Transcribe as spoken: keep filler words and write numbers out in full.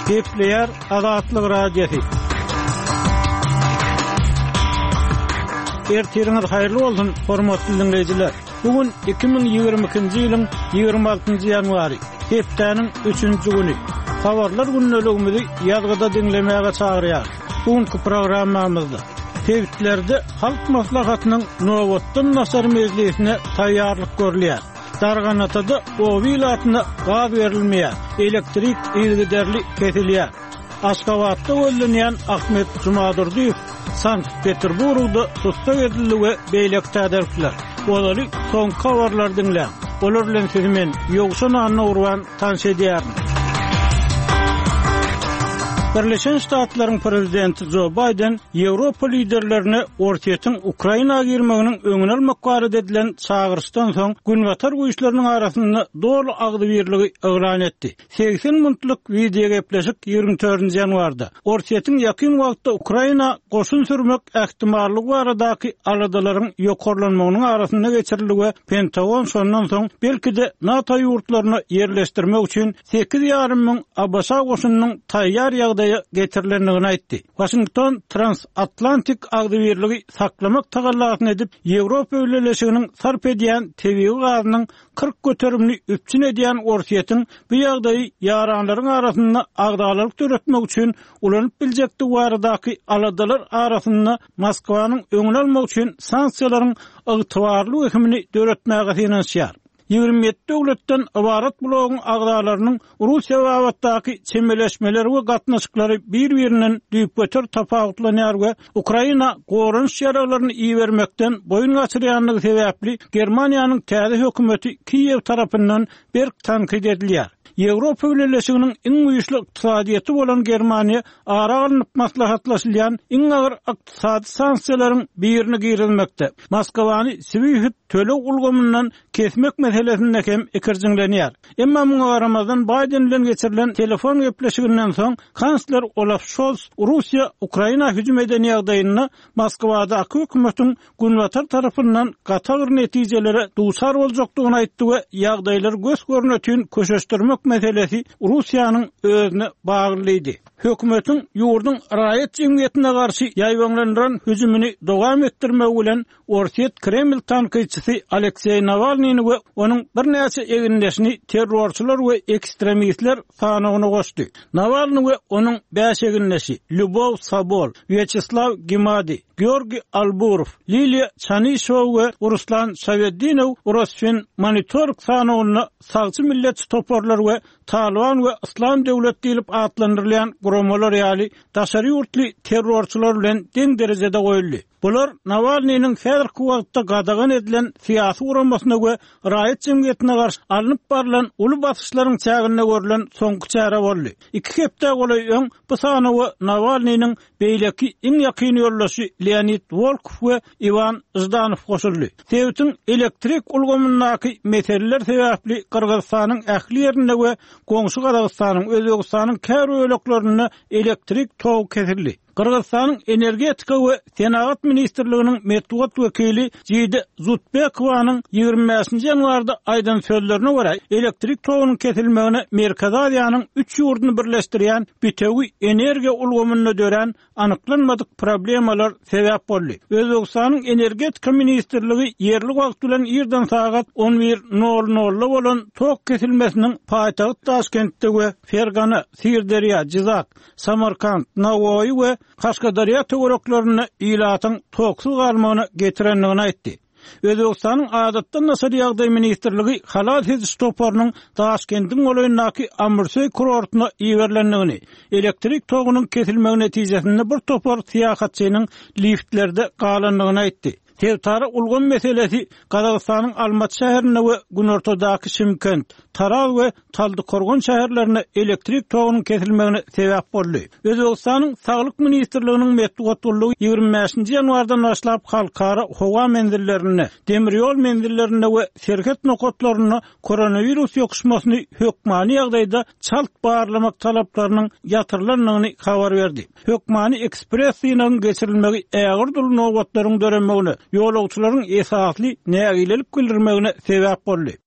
Kepler Azatlyk Radiosu. Ertiriniz hayırlı olsun, hormatly dinleyijiler. Bugün iki bin ýygrimi ikinji ýylyň ýygrimi altynjy ýanwary, hepdeniň üçünji güni. Habarlar günneligimizi ýazgyda dinlemäge çagyrýar. Bugünkü programmamyzda tewhitlerde halk maslahatynyň nowatdan nasar mezliýetine taýýarlyk görülýär. Darganatada o vilayatyna gaz berilmeýär, elektrik ýygyderli kesilýär. Aşgabatda öldürülen Ahmet Jumadurdiýew Sankt-Peterburgda tutsak edildi beýlek täderler. Olary soň habarlar dinlän. Olar bilen sizmen ýogşan anna urwan tanş edýär. Birleşen Ştatlaryň prezidenti Joe Biden Ýewropa liderlerine ortaýetin Ukraina girmeginiň öňüne almak barada edilen çağırışdan soň günbatar güýçleriniň arasynda dolu agdy birligi eglan etdi. seksen minutlyk video gepleşik ýygrimi dördünji ýanwarda ortaýetin ýakyn wagtda Ukraina goşun sürmek ähtimallygy baradaky aladalaryň ýokarlanmagynyň arasynda geçirildi we Pentagon şondan soň belki-de NATO ýurtlaryna ýerleşdirmek üçin sekiz ýarym ming Abasa goşunynyň taýýar ýagdaýa getirilendigini aýtdy. Washington transatlantik agdy birligi saklamak tagallatyny edip Ýewropa öwreleşiginiň sarp edýän tebii gazynyň kırk göterimli üpçün edýän ortaýetin bu ýagdaýy ýaranlaryň arasynda agdalyk töretmek üçin ulanyp biljekdi baradaky aladalar arasynda Moskwanyň öňüne almak üçin sanksiýalaryň ygtybarly hükümini döretmäge finansiýar. ýygrimi ýetti döwletden ibarat blogyň agdalarynyň Russiýa wagtdaky çemeleşmeleri we gatnaşyklary bir-birinden düýp göter tapawutlanýar we Ukraina gorunç ýaralaryny iýermekden boyun gaçyrýanlygy sebäpli Germaniýanyň täze hökümeti Kiýew tarapyndan berk tankyd edilýär. Ýewropa Birleşiginiň iň güýçli ykdysadyýaty bolan Germaniýa ara alynıp maslahatlaşylýan iň agyr ykdysady sanksiýalaryň birini girilmekde. Moskwany Swift töleg ulgamyndan kesmek meselesinde hem ikirjiňlenýär. Emma muňa garamazdan Biden bilen geçirilen telefon gepleşiginden soň kansler Olaf Scholz Russiýa Ukraina hüjüm eden ýagdaýyna Moskwada hökümetiň günbatar tarapyndan gatar netijelere duçar boljakdygyny aýtdy we ýagdaýlar göz görnetini köşeşdirmek meselesi Russiýanyň özüne baglydy. Hökümetiň ýurdun raýat jemgyýetine garşy ýaýwanlandyran hüjümini dowam etdirmek bilen ortaýet Kreml tankyçysy Aleksey Navalnyny we onuň bir näçe egindeşini terrorçylar we ekstremistler sanawyna goşdy. Navalny we onuň beş egindeşi Lyubov Sabol, Vyacheslav Gimady, Georgi Alburov, Lilia Chanishova we Ruslan Savedinov Rosfin monitoring sanawyna sagçy millet toparlar we Taliban we İslam döwleti diýilip atlandyrylýan guramalar ýaly daşary ýurtly terrorçylar bilen deň derejede goýuldy. Bular Navalnyň häzirki wagtda gadagan edilen siýasy uramasyna we raýat jemgyýetine garşy alınıp barılan uly basyşlaryň çägine görülen soňky çäre boldy. Iki hepde golay öň bu sanawy Navalnyň beýleki iň ýakyn ýoldaşy Leonid Volkov we Ivan Zdanow goşuldy. Tewtiň elektrik ulgamyndaky meseleler sebäpli Kyrgyzstanyň ähli ýerinde we goňşy Kazakstanyň, Özbegistanyň kär öýleklaryna elektrik tog kesildi. Kırgızstanyň energetika we Senagat ministrliginiň medeniýet wekili Jide Zutbekowanyň ýygrimi beşinji ýanwarda aýdan sözlerine görä elektrik togynyň kesilmegine Merkez Aziýanyň üç ýurduny birleşdirýän bitegi energiýa ulgamyna dören anyklanmadyk problemalar sebäp boldy. Özbegistanyň energetika ministrligi ýerli wagt bilen ýerden sagat on bir nol nol bolan tog kesilmesiniň paýtagy Taşkentde we Fergana, Sirderýa, Jizak, Samarkand, Navoiy we Kaşgadarya töwereklaryny ilatyň togsyz galmagyny getirendigini aýtdy. Özbegistanyň adatdan nasar ýagdaý ministrligi halal hezis toparynyň Taşkentiň olaýyndaky Amursoy kurortuna iýerlendigini, elektrik togynyň kesilmegi netijesinde bir topar syýahatçynyň liftlerde galandygyny aýtdy. Tewtara ulgam meselesi Kazakstanyň Almat şäherine we günortadaky Şymkent, Taraz we Taldykorgon şäherlerine elektrik togynyň kesilmegine sebäp boldy. Özbegistanyň Saglyk ministrliginiň medeniýet ýygrimi beşinji ýanwardan başlap halkara howa menzillerine, demir ýol menzillerine we şerket nokotlaryna koronavirus ýokuşmasyny hökmany ýagdaýda çalt barlamak talaplarynyň ýatyrylandygyny habar berdi. Hökmany ekspres ýygynyň geçirilmegi ägir dul nowatlaryň dörenmegine ýolagçylaryň esasly nägilelik bildirmegine sebäp boldy.